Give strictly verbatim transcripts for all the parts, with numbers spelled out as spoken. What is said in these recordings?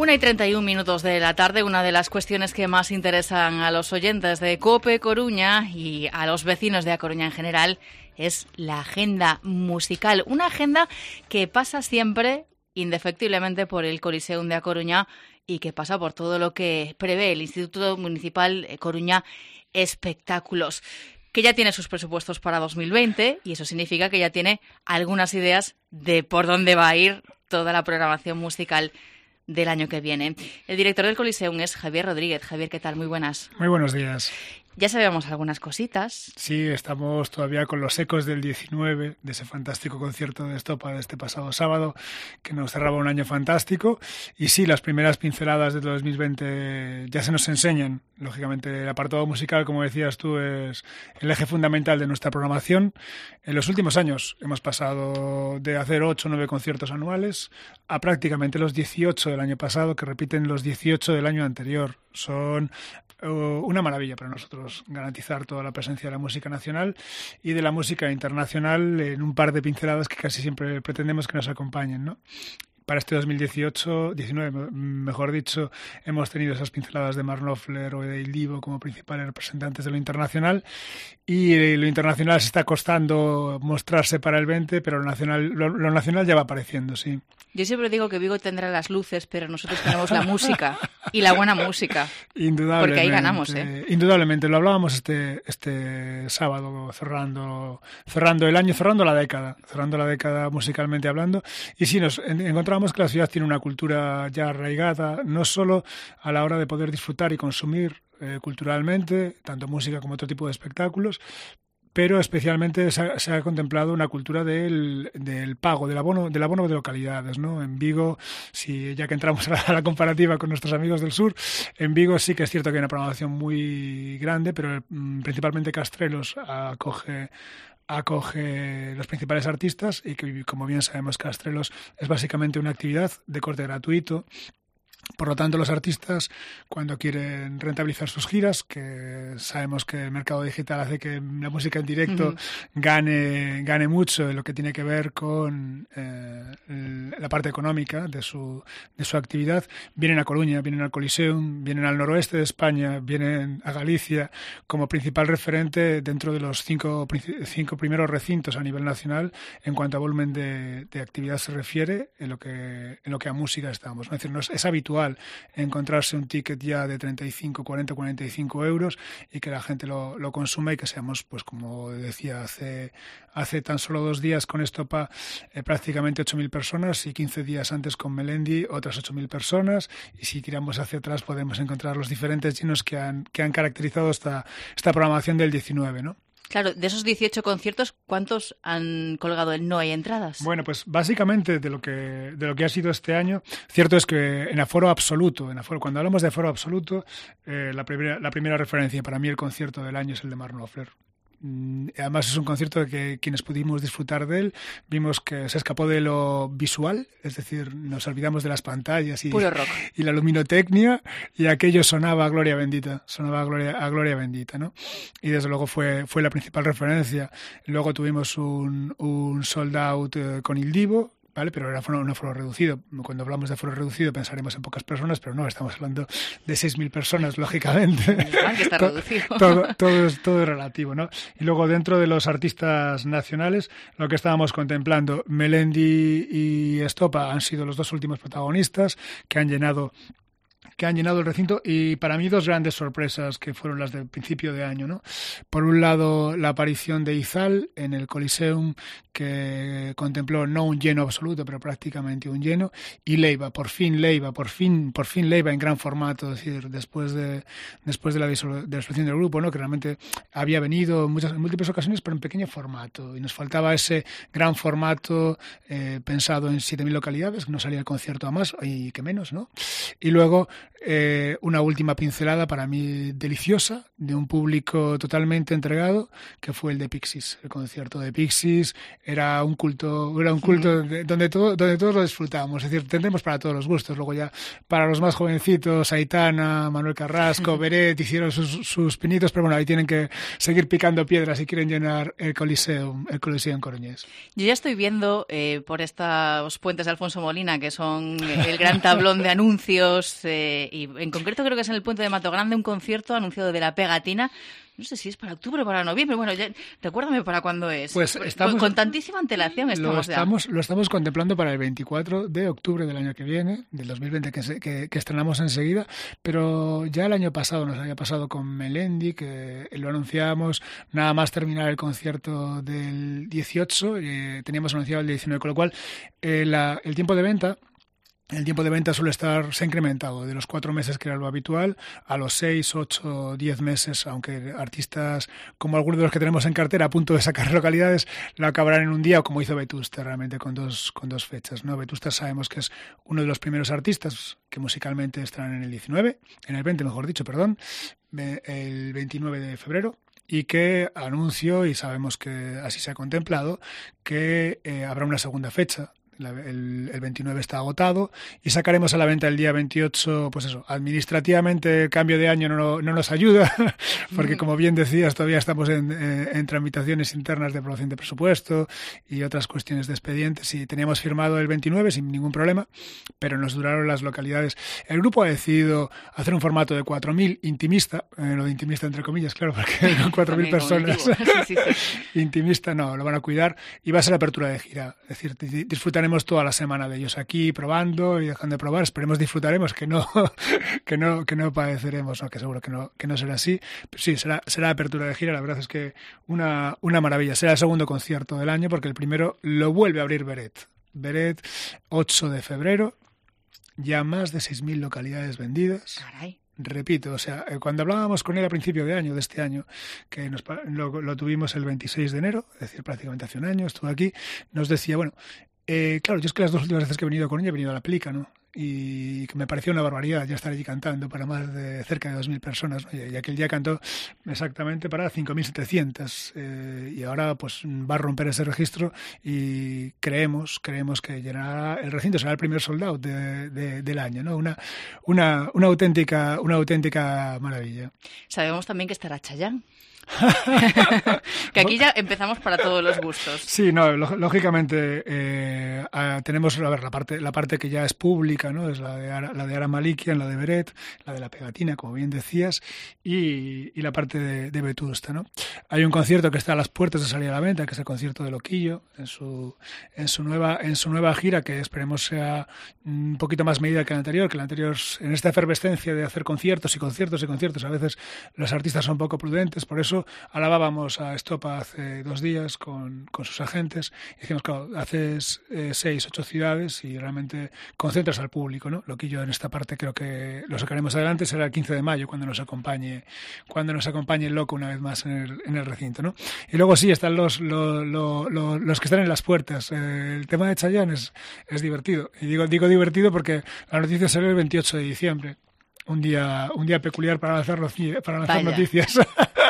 Una y treinta y un minutos de la tarde, una de las cuestiones que más interesan a los oyentes de COPE Coruña y a los vecinos de A Coruña en general es la agenda musical. Una agenda que pasa siempre, indefectiblemente, por el Coliseum de A Coruña y que pasa por todo lo que prevé el Instituto Municipal Coruña Espectáculos, que ya tiene sus presupuestos para dos mil veinte y eso significa que ya tiene algunas ideas de por dónde va a ir toda la programación musical del año que viene. El director del Coliseum es Javier Rodríguez. Javier, ¿qué tal? Muy buenas. Muy buenos días. Ya sabíamos algunas cositas. Sí, estamos todavía con los ecos del diecinueve, de ese fantástico concierto de Estopa de este pasado sábado, que nos cerraba un año fantástico. Y sí, las primeras pinceladas de dos mil veinte ya se nos enseñan. Lógicamente, el apartado musical, como decías tú, es el eje fundamental de nuestra programación. En los últimos años hemos pasado de hacer ocho o nueve conciertos anuales a prácticamente los dieciocho del año pasado, que repiten los dieciocho del año anterior. Son una maravilla para nosotros garantizar toda la presencia de la música nacional y de la música internacional en un par de pinceladas que casi siempre pretendemos que nos acompañen, ¿no? Para este dos mil dieciocho, diecinueve, mejor dicho, hemos tenido esas pinceladas de Mark Knopfler o de Il Divo como principales representantes de lo internacional, y lo internacional se está costando mostrarse para el veinte, pero lo nacional, lo, lo nacional ya va apareciendo, sí. Yo siempre digo que Vigo tendrá las luces, pero nosotros tenemos la música y la buena música. Indudablemente. Porque ahí ganamos, ¿eh? Indudablemente. Lo hablábamos este este sábado, cerrando cerrando el año, cerrando la década, cerrando la década musicalmente hablando. Y sí, nos encontramos que la ciudad tiene una cultura ya arraigada, no solo a la hora de poder disfrutar y consumir eh, culturalmente, tanto música como otro tipo de espectáculos, pero especialmente se ha, se ha contemplado una cultura del, del pago, del abono, del abono de localidades, ¿no? En Vigo, si ya que entramos a la, a la comparativa con nuestros amigos del sur, en Vigo sí que es cierto que hay una programación muy grande, pero mm, principalmente Castrelos acoge acoge los principales artistas y que, como bien sabemos, Castrelos es básicamente una actividad de corte gratuito. Por lo tanto, los artistas, cuando quieren rentabilizar sus giras, que sabemos que el mercado digital hace que la música en directo uh-huh. gane, gane mucho en lo que tiene que ver con eh, la parte económica de su, de su actividad, vienen a Coruña, vienen al Coliseum, vienen al noroeste de España, vienen a Galicia como principal referente dentro de los cinco, cinco primeros recintos a nivel nacional en cuanto a volumen de, de actividad se refiere, en lo que, en lo que a música estamos. Es decir, no es, es habitual encontrarse un ticket ya de treinta y cinco, cuarenta, cuarenta y cinco euros y que la gente lo, lo consuma y que seamos, pues como decía hace, hace tan solo dos días con Estopa, eh, prácticamente ocho mil personas, y quince días antes con Melendi otras ocho mil personas, y si tiramos hacia atrás podemos encontrar los diferentes llenos que han, que han caracterizado esta, esta programación del diecinueve, ¿no? Claro, de esos dieciocho conciertos, ¿cuántos han colgado el No hay entradas? Bueno, pues básicamente de lo que de lo que ha sido este año, cierto es que en aforo absoluto, en aforo, cuando hablamos de aforo absoluto, eh, la primera la primera referencia para mí el concierto del año es el de Mark Knopfler. Además es un concierto de que quienes pudimos disfrutar de él vimos que se escapó de lo visual, es decir, nos olvidamos de las pantallas y, puro rock. y la luminotecnia, y aquello sonaba a gloria bendita, sonaba a gloria, a gloria bendita, ¿no? Y desde luego fue, fue la principal referencia. Luego tuvimos un, un sold out eh, con Il Divo, ¿vale? Pero era un aforo reducido. Cuando hablamos de aforo reducido pensaremos en pocas personas, pero no, estamos hablando de seis mil personas, lógicamente. Que está reducido. todo, todo, es, todo es relativo, ¿no? Y luego dentro de los artistas nacionales, lo que estábamos contemplando, Melendi y Estopa han sido los dos últimos protagonistas que han llenado que han llenado el recinto, y para mí dos grandes sorpresas que fueron las del principio de año, ¿no? Por un lado, la aparición de Izal en el Coliseum, que contempló no un lleno absoluto, pero prácticamente un lleno, y Leiva, por fin Leiva, por fin, por fin Leiva en gran formato, es decir, después de después de la disolución del grupo, ¿no? Que realmente había venido en muchas en múltiples ocasiones, pero en pequeño formato, y nos faltaba ese gran formato eh, pensado en siete mil localidades, que no salía el concierto a más, y que menos, ¿no? Y luego Eh, una última pincelada para mí deliciosa de un público totalmente entregado, que fue el de Pixies, el concierto de Pixies era un culto, era un culto de, donde, todo, donde todos lo disfrutábamos. Es decir, tendremos para todos los gustos. Luego ya para los más jovencitos, Aitana, Manuel Carrasco, Beret, hicieron sus, sus pinitos, pero bueno, ahí tienen que seguir picando piedras si quieren llenar el Coliseum, el Coliseum coruñés. Yo ya estoy viendo eh, por estos puentes de Alfonso Molina, que son el gran tablón de anuncios, eh, y en concreto creo que es en el puente de Mato Grande, un concierto anunciado de La Pegatina. No sé si es para octubre o para noviembre. Bueno, ya, recuérdame para cuándo es. Pues estamos, con, con tantísima antelación estamos lo estamos, ya. Lo estamos contemplando para el veinticuatro de octubre del año que viene, del dos mil veinte, que, se, que, que estrenamos enseguida. Pero ya el año pasado nos había pasado con Melendi, que lo anunciábamos nada más terminar el concierto del dieciocho. Eh, teníamos anunciado el diecinueve, con lo cual eh, la, el tiempo de venta... El tiempo de venta suele estar, se ha incrementado de los cuatro meses, que era lo habitual, a los seis, ocho, diez meses, aunque artistas como algunos de los que tenemos en cartera a punto de sacar localidades lo acabarán en un día, o como hizo Vetusta, realmente con dos, con dos fechas, ¿no? Vetusta sabemos que es uno de los primeros artistas que musicalmente estarán en el diecinueve, en el veinte, mejor dicho, perdón, el veintinueve de febrero. Y que anuncio, y sabemos que así se ha contemplado, que eh, habrá una segunda fecha. La, el, el veintinueve está agotado y sacaremos a la venta el día veintiocho. Pues eso, administrativamente el cambio de año no, no nos ayuda, porque como bien decías, todavía estamos en, en, en tramitaciones internas de aprobación de presupuesto y otras cuestiones de expedientes, y teníamos firmado el veintinueve sin ningún problema, pero nos duraron las localidades. El grupo ha decidido hacer un formato de cuatro mil intimista, eh, lo de intimista entre comillas, claro, porque con cuatro mil personas sí, sí, sí. Intimista no, lo van a cuidar, y va a ser apertura de gira, es decir, disfrutaremos toda la semana de ellos aquí probando y dejando de probar. Esperemos disfrutaremos, que no que no que no padeceremos, no, que seguro que no que no será así, pero sí será será apertura de gira. La verdad es que una una maravilla. Será el segundo concierto del año, porque el primero lo vuelve a abrir Beret. Beret, ocho de febrero, ya más de seis mil localidades vendidas. Caray. Repito, o sea, cuando hablábamos con él a principio de año, de este año, que nos, lo, lo tuvimos el veintiséis de enero, es decir, prácticamente hace un año, estuvo aquí, nos decía, bueno, Eh, claro, yo es que las dos últimas veces que he venido a Coruña he venido a la Plica, ¿no? Y que me pareció una barbaridad ya estar allí cantando para más de cerca de dos mil personas, ¿no? Y aquel día cantó exactamente para cinco mil setecientas, eh, y ahora pues va a romper ese registro, y creemos creemos que llenará el recinto, será el primer sold out de, de, del año, ¿no? Una, una, una, auténtica, una auténtica maravilla. Sabemos también que estará Chayanne. Que aquí ya empezamos para todos los gustos. Sí, no, lógicamente eh, tenemos a ver, la parte la parte que ya es pública, ¿no? Es la de Ara, la de Ara Malikian, la de Beret, la de La Pegatina, como bien decías, y, y la parte de, de Vetusta, ¿no? Hay un concierto que está a las puertas de salir a la venta, que es el concierto de Loquillo en su en su nueva en su nueva gira, que esperemos sea un poquito más medida que la anterior, que la anterior, en esta efervescencia de hacer conciertos y conciertos y conciertos, a veces los artistas son poco prudentes. Por eso alabábamos a Estopa hace dos días con, con sus agentes, y dijimos, claro, haces eh, seis, ocho ciudades y realmente concentras al público, ¿no? Loquillo en esta parte creo que lo sacaremos adelante, será el quince de mayo cuando nos acompañe cuando nos acompañe el Loco una vez más en el, en el recinto, ¿no? Y luego sí, están los, los, los, los, los que están en las puertas. Eh, el tema de Chayanne es, es divertido, y digo, digo divertido porque la noticia salió el veintiocho de diciembre, un día un día peculiar para lanzar, para lanzar noticias.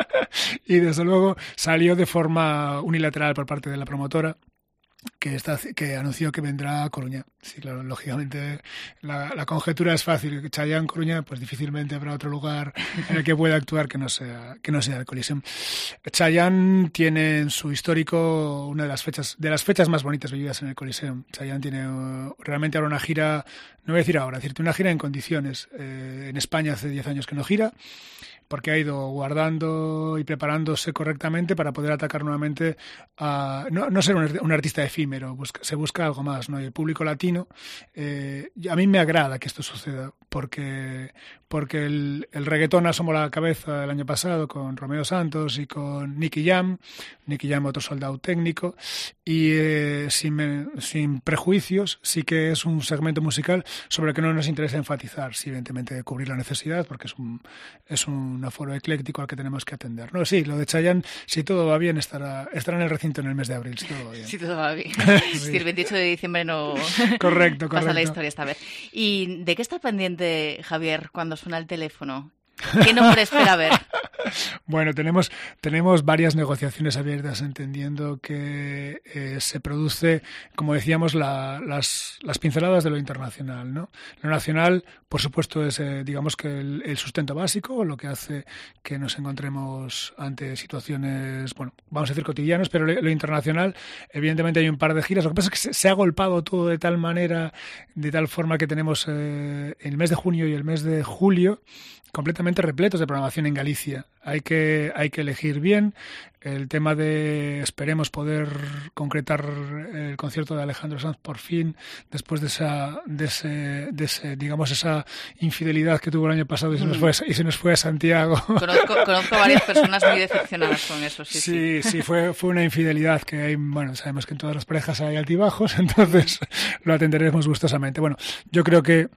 Y desde luego salió de forma unilateral por parte de la promotora, que está que anunció que vendrá a Coruña. Sí, claro, lógicamente la, la conjetura es fácil. Chayanne, Coruña, pues difícilmente habrá otro lugar en el que pueda actuar que no sea que no sea el Coliseum. Chayanne tiene en su histórico una de las fechas de las fechas más bonitas vividas en el Coliseum. Chayanne tiene uh, realmente ahora una gira, no voy a decir ahora, decirte una gira en condiciones. Eh, en España hace diez años que no gira, porque ha ido guardando y preparándose correctamente para poder atacar nuevamente a no, no ser un, un artista efímero, busca, se busca algo más, ¿no? Y el público latino, eh, a mí me agrada que esto suceda, porque porque el, el reggaetón asomó la cabeza el año pasado con Romeo Santos y con Nicky Jam, Nicky Jam otro soldado técnico, y eh, sin, sin prejuicios, sí que es un segmento musical sobre el que no nos interesa enfatizar, sí, evidentemente cubrir la necesidad, porque es un es un aforo ecléctico al que tenemos que atender. No, sí, lo de Chayanne, si todo va bien, estará estará en el recinto en el mes de abril, si todo va bien. Si todo va bien. Sí. Si el veintiocho de diciembre no correcto, pasa correcto. la historia esta vez. ¿Y de qué está pendiente, Javier, cuando suena el teléfono? ¿Qué nombre espera ver? Bueno, tenemos, tenemos varias negociaciones abiertas, entendiendo que eh, se produce, como decíamos, la, las, las pinceladas de lo internacional, ¿no? Lo nacional, por supuesto, es, eh, digamos que el, el sustento básico, lo que hace que nos encontremos ante situaciones, bueno, vamos a decir cotidianas, pero lo, lo internacional, evidentemente hay un par de giras. Lo que pasa es que se, se ha golpado todo de tal manera, de tal forma que tenemos eh, el mes de junio y el mes de julio completamente repletos de programación en Galicia. Hay que, hay que elegir bien. El tema de, esperemos poder concretar el concierto de Alejandro Sanz por fin, después de esa, de ese, de ese, digamos, esa infidelidad que tuvo el año pasado y se nos fue, y se nos fue a Santiago. Conozco, conozco a varias personas muy decepcionadas con eso, sí. Sí, sí, sí fue, fue una infidelidad que hay, bueno, sabemos que en todas las parejas hay altibajos, entonces lo atenderemos gustosamente. Bueno, yo creo que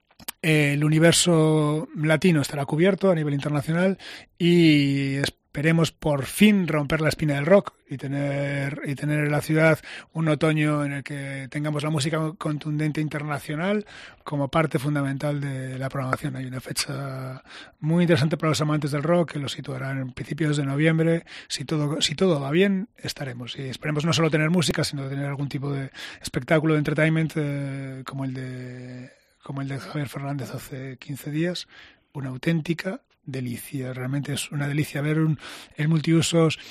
el universo latino estará cubierto a nivel internacional y esperemos por fin romper la espina del rock y tener y tener en la ciudad un otoño en el que tengamos la música contundente internacional como parte fundamental de la programación. Hay una fecha muy interesante para los amantes del rock que lo situarán en principios de noviembre. Si todo si todo va bien, estaremos. Y esperemos no solo tener música, sino tener algún tipo de espectáculo de entertainment eh, como el de como el de Javier Fernández hace quince días, una auténtica delicia. Realmente es una delicia ver un, el multiusos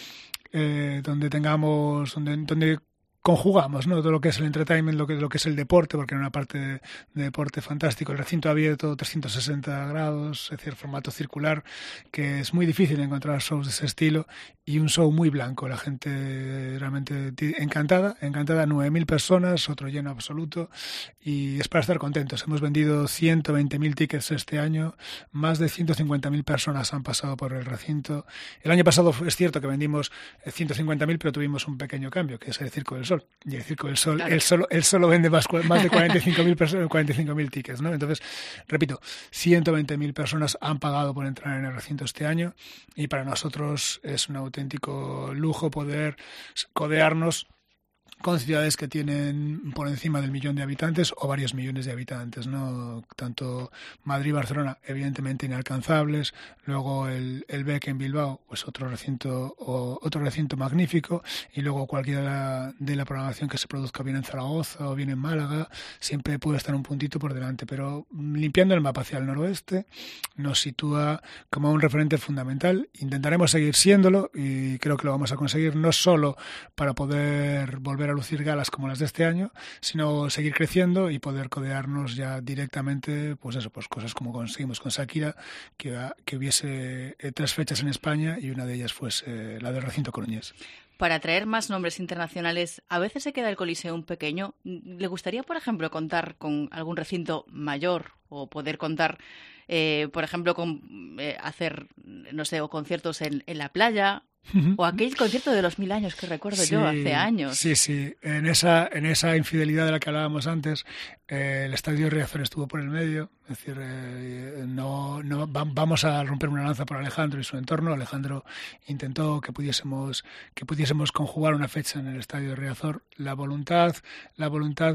eh, donde tengamos, donde, donde conjugamos, ¿no?, todo lo que es el entertainment, lo que, lo que es el deporte, porque era una parte de, de deporte fantástico, el recinto abierto, trescientos sesenta grados, es decir, formato circular, que es muy difícil encontrar shows de ese estilo, y un show muy blanco, la gente realmente encantada, encantada, nueve mil personas, otro lleno absoluto, y es para estar contentos. Hemos vendido ciento veinte mil tickets este año, más de ciento cincuenta mil personas han pasado por el recinto. El año pasado es cierto que vendimos ciento cincuenta mil, pero tuvimos un pequeño cambio, que es el Circo del Sol. Y el Circo del Sol, claro, él solo, él solo vende más, más de cuarenta y cinco mil personas, cuarenta y cinco mil tickets, ¿no? Entonces, repito, ciento veinte mil personas han pagado por entrar en el recinto este año y para nosotros es un auténtico lujo poder codearnos con ciudades que tienen por encima del millón de habitantes o varios millones de habitantes, ¿no? Tanto Madrid y Barcelona, evidentemente inalcanzables, luego el, el B E C en Bilbao, pues otro recinto o otro recinto magnífico, y luego cualquiera de la programación que se produzca bien en Zaragoza o bien en Málaga, siempre puede estar un puntito por delante, pero limpiando el mapa hacia el noroeste nos sitúa como un referente fundamental. Intentaremos seguir siéndolo y creo que lo vamos a conseguir, no solo para poder volver a lucir galas como las de este año, sino seguir creciendo y poder codearnos ya directamente, pues eso, pues cosas como conseguimos con Shakira, que, que hubiese eh, tres fechas en España y una de ellas fuese eh, la del recinto coruñés. Para atraer más nombres internacionales, a veces se queda el Coliseum pequeño. ¿Le gustaría, por ejemplo, contar con algún recinto mayor o poder contar, eh, por ejemplo, con eh, hacer, no sé, o conciertos en, en la playa? O aquel concierto de los mil años que recuerdo sí, yo hace años. Sí, sí. En esa, en esa infidelidad de la que hablábamos antes, eh, el Estadio Riazor estuvo por el medio. Es decir, eh, no, no va, vamos a romper una lanza por Alejandro y su entorno. Alejandro intentó que pudiésemos, que pudiésemos conjugar una fecha en el Estadio Riazor. La voluntad, la voluntad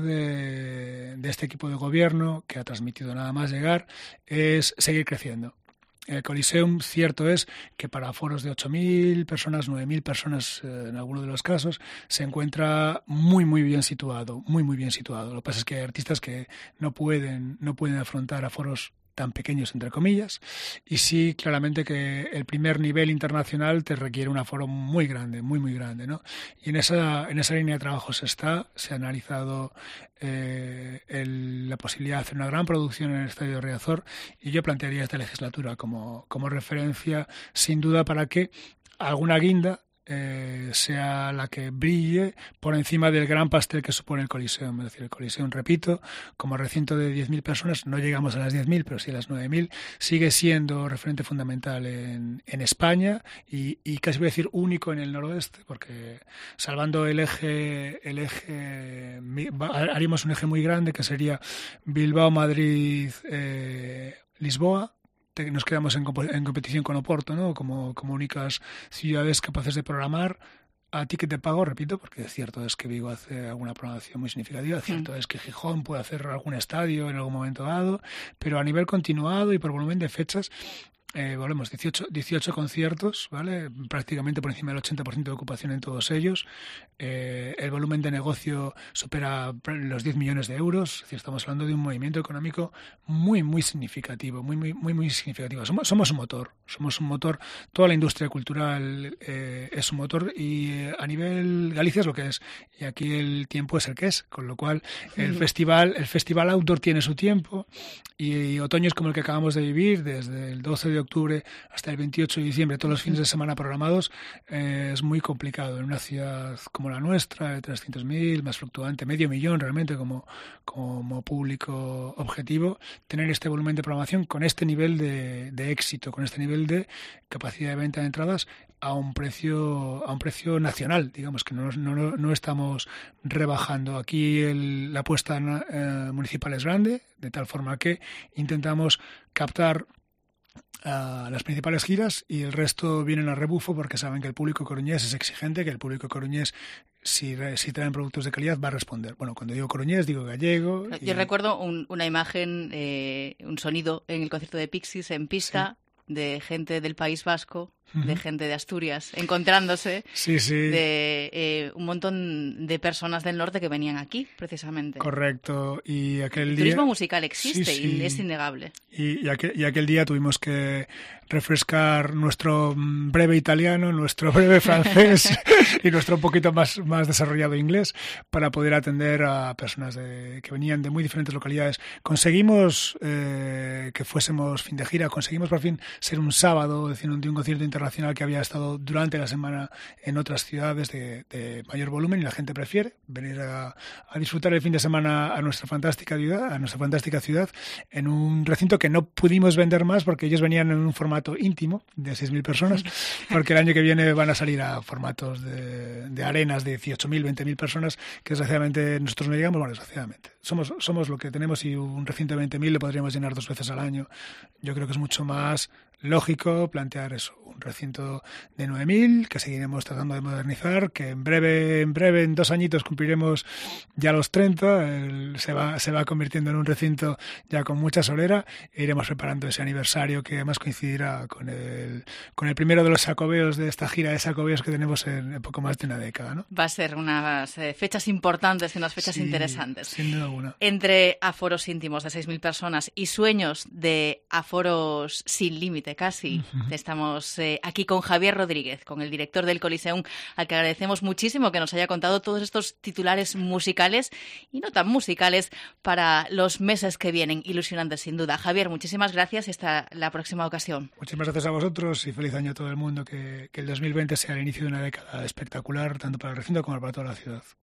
de, de este equipo de gobierno, que ha transmitido nada más llegar, es seguir creciendo. El Coliseum, cierto es que para aforos de ocho mil personas, nueve mil personas eh, en algunos de los casos, se encuentra muy, muy bien situado, muy, muy bien situado. Lo que pasa es que hay artistas que no pueden, no pueden afrontar aforos tan pequeños, entre comillas, y sí, claramente que el primer nivel internacional te requiere un aforo muy grande, muy, muy grande, ¿no? Y en esa, en esa línea de trabajo se está, se ha analizado eh, el, la posibilidad de hacer una gran producción en el Estadio Riazor, y yo plantearía esta legislatura como, como referencia, sin duda, para que alguna guinda Eh, sea la que brille por encima del gran pastel que supone el Coliseum. Es decir, el Coliseum, repito, como recinto de diez mil personas, no llegamos a las diez mil, pero sí a las nueve mil, sigue siendo referente fundamental en, en España y, y casi voy a decir único en el noroeste, porque salvando el eje, el eje haríamos un eje muy grande que sería Bilbao, Madrid, eh, Lisboa. Nos quedamos en, en competición con Oporto, ¿no? Como, como únicas ciudades capaces de programar a ticket de pago, repito, porque cierto es que Vigo hace alguna programación muy significativa, cierto mm. es que Gijón puede hacer algún estadio en algún momento dado, pero a nivel continuado y por volumen de fechas, Eh, volvemos, dieciocho, dieciocho conciertos, ¿vale? Prácticamente por encima del ochenta por ciento de ocupación en todos ellos. Eh, el volumen de negocio supera los diez millones de euros. Es decir, estamos hablando de un movimiento económico muy, muy significativo, muy, muy, muy, muy significativo. Somos, somos un motor, somos un motor. Toda la industria cultural eh, es un motor y eh, a nivel Galicia es lo que es. Y aquí el tiempo es el que es, con lo cual el festival, el festival outdoor tiene su tiempo y, y otoños como el que acabamos de vivir, desde el doce de octubre hasta el veintiocho de diciembre, todos los fines de semana programados, eh, es muy complicado en una ciudad como la nuestra, de trescientos mil, más fluctuante, medio millón realmente como, como público objetivo, tener este volumen de programación con este nivel de, de éxito, con este nivel de capacidad de venta de entradas a un precio a un precio nacional, digamos que no, no, no estamos rebajando. Aquí el, la apuesta eh, municipal es grande, de tal forma que intentamos captar a las principales giras y el resto vienen a rebufo porque saben que el público coruñés es exigente, que el público coruñés si, si traen productos de calidad va a responder. Bueno, cuando digo coruñés digo gallego. Yo y... recuerdo un, una imagen, eh, un sonido en el concierto de Pixies en pista, sí, de gente del País Vasco, uh-huh, de gente de Asturias, encontrándose, sí, sí, de eh, un montón de personas del norte que venían aquí, precisamente. Correcto. Y aquel el día... turismo musical existe, sí, sí, y es innegable. Y, y, aquel, y aquel día tuvimos que refrescar nuestro breve italiano, nuestro breve francés y nuestro un poquito más, más desarrollado inglés para poder atender a personas de, que venían de muy diferentes localidades. Conseguimos eh, que fuésemos fin de gira, conseguimos por fin ser un sábado de un, de un concierto internacional que había estado durante la semana en otras ciudades de, de mayor volumen y la gente prefiere venir a, a disfrutar el fin de semana a nuestra fantástica ciudad, a nuestra fantástica ciudad en un recinto que no pudimos vender más porque ellos venían en un formato íntimo de seis mil personas, porque el año que viene van a salir a formatos de, de arenas de dieciocho mil, veinte mil personas, que desgraciadamente nosotros no llegamos. Bueno, desgraciadamente. Somos, somos lo que tenemos y un recinto de veinte mil lo podríamos llenar dos veces al año. Yo creo que es mucho más lógico plantear eso, un recinto de nueve mil que seguiremos tratando de modernizar, que en breve, en breve, en dos añitos cumpliremos ya los treinta, el, se va, se va convirtiendo en un recinto ya con mucha solera e iremos preparando ese aniversario que además coincidirá con el, con el primero de los sacobeos de esta gira de sacobeos que tenemos en, en poco más de una década, ¿no? Va a ser unas eh, fechas importantes y unas fechas sí, interesantes. Sin duda alguna. Entre aforos íntimos de seis mil personas y sueños de aforos sin límite casi. Uh-huh. Estamos eh, aquí con Javier Rodríguez, con el director del Coliseum, al que agradecemos muchísimo que nos haya contado todos estos titulares musicales y no tan musicales para los meses que vienen, ilusionantes sin duda. Javier, muchísimas gracias y hasta la próxima ocasión. Muchísimas gracias a vosotros y feliz año a todo el mundo, que, que el dos mil veinte sea el inicio de una década espectacular tanto para el recinto como para toda la ciudad.